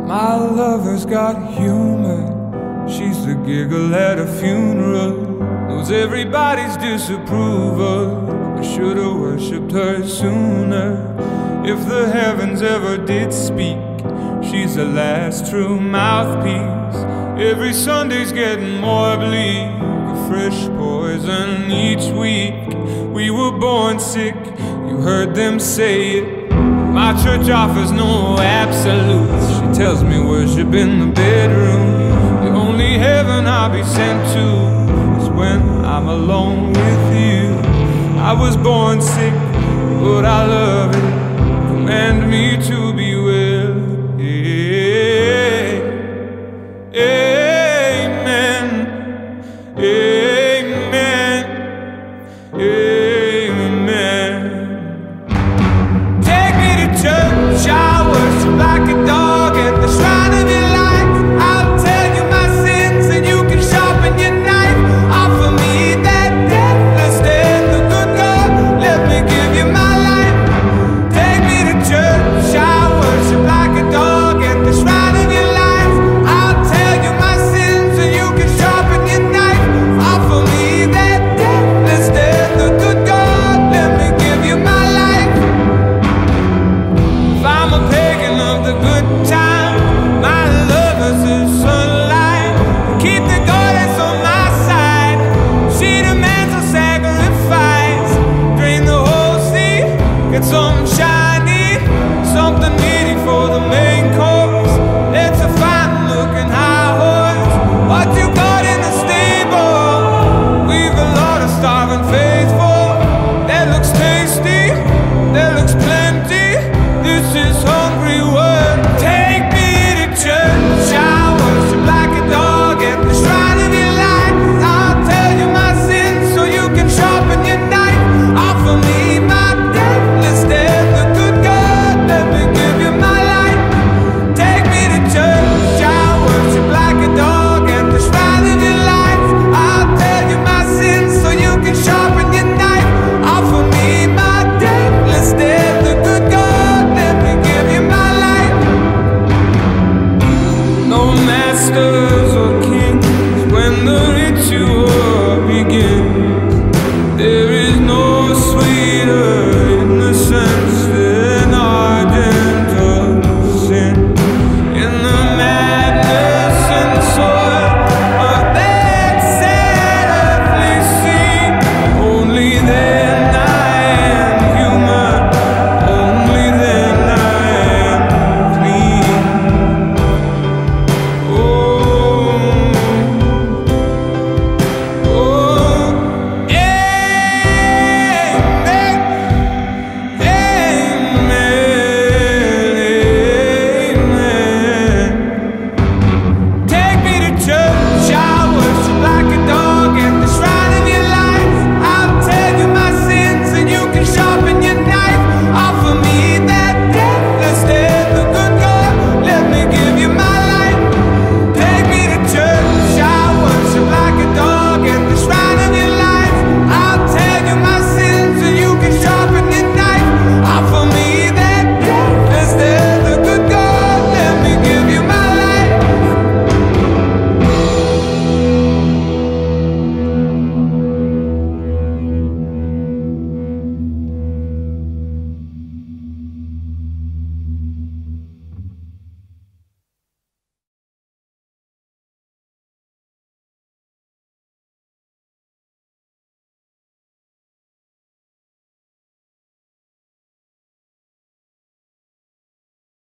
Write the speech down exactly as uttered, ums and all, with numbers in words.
My lover's got humor. She's the giggle at a funeral. Knows everybody's disapproval. I should've worshipped her sooner. If the heavens ever did speak, she's the last true mouthpiece. Every Sunday's getting more bleak, a fresh poison each week. We were born sick, you heard them say it. My church offers no absolutes. She tells me worship in the bedroom. The only heaven I'll be sent to is when I'm alone with you. I was born sick, but I love it. Command me to be